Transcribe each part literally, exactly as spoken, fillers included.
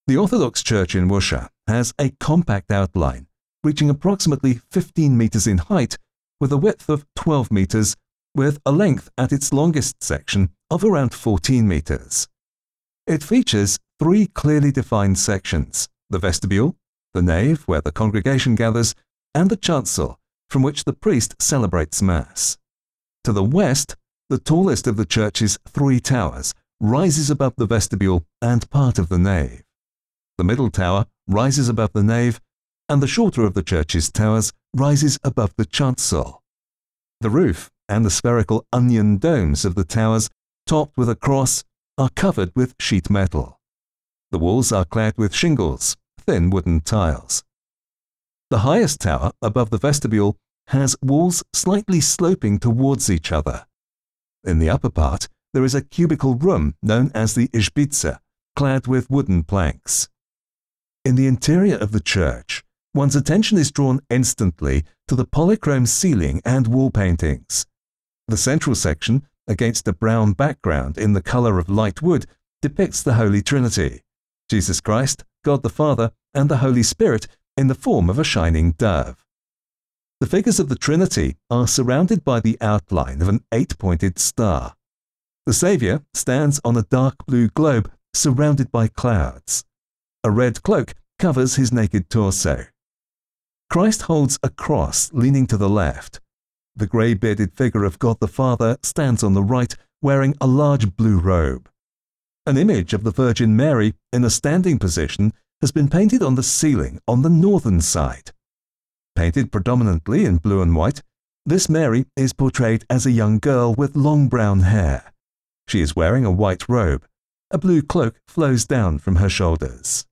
The Orthodox Church in Russia has a compact outline, reaching approximately fifteen meters in height, with a width of twelve meters, with a length at its longest section of around fourteen meters. It features three clearly defined sections: the vestibule, the nave where the congregation gathers, and the chancel, from which the priest celebrates Mass. To the west, the tallest of the church's three towers rises above the vestibule and part of the nave. The middle tower rises above the nave, and the shorter of the church's towers rises above the chancel. The roof and the spherical onion domes of the towers, topped with a cross, are covered with sheet metal. The walls are clad with shingles, thin wooden tiles. The highest tower above the vestibule has walls slightly sloping towards each other. In the upper part, there is a cubical room known as the izbica, clad with wooden planks. In the interior of the church, one's attention is drawn instantly to the polychrome ceiling and wall paintings. The central section, against a brown background in the color of light wood, depicts the Holy Trinity: Jesus Christ, God the Father, and the Holy Spirit in the form of a shining dove. The figures of the Trinity are surrounded by the outline of an eight-pointed star. The Saviour stands on a dark blue globe surrounded by clouds. A red cloak covers his naked torso. Christ holds a cross leaning to the left. The grey-bearded figure of God the Father stands on the right, wearing a large blue robe. An image of the Virgin Mary in a standing position has been painted on the ceiling on the northern side. Painted predominantly in blue and white, this Mary is portrayed as a young girl with long brown hair. She is wearing a white robe. A blue cloak flows down from her shoulders.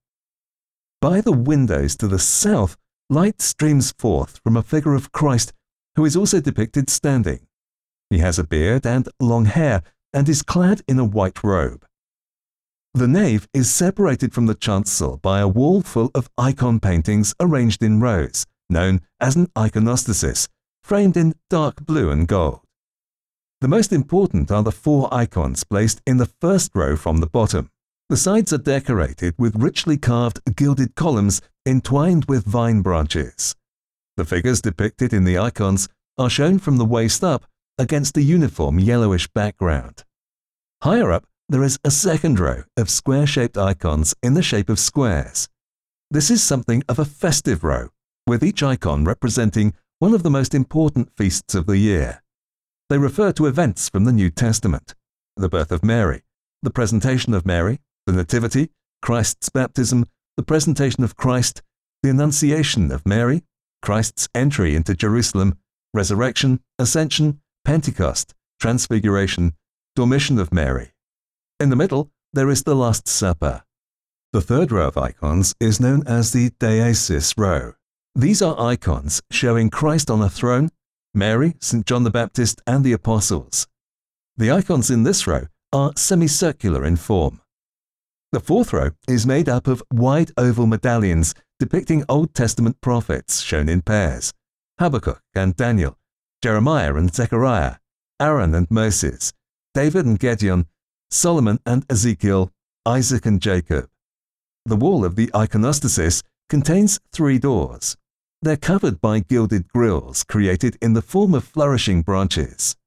By the windows to the south, light streams forth from a figure of Christ, who is also depicted standing. He has a beard and long hair and is clad in a white robe. The nave is separated from the chancel by a wall full of icon paintings arranged in rows, known as an iconostasis, framed in dark blue and gold. The most important are the four icons placed in the first row from the bottom. The sides are decorated with richly carved gilded columns entwined with vine branches. The figures depicted in the icons are shown from the waist up against a uniform yellowish background. Higher up, there is a second row of square-shaped icons in the shape of squares. This is something of a festive row, with each icon representing one of the most important feasts of the year. They refer to events from the New Testament: the birth of Mary, the presentation of Mary, the Nativity, Christ's baptism, the presentation of Christ, the Annunciation of Mary, Christ's entry into Jerusalem, resurrection, ascension, Pentecost, transfiguration, dormition of Mary. In the middle, there is the Last Supper. The third row of icons is known as the Deesis row. These are icons showing Christ on a throne, Mary, Saint John the Baptist, and the Apostles. The icons in this row are semicircular in form. The fourth row is made up of wide oval medallions depicting Old Testament prophets shown in pairs: Habakkuk and Daniel, Jeremiah and Zechariah, Aaron and Moses, David and Gideon, Solomon and Ezekiel, Isaac and Jacob. The wall of the iconostasis contains three doors. They're covered by gilded grills created in the form of flourishing branches.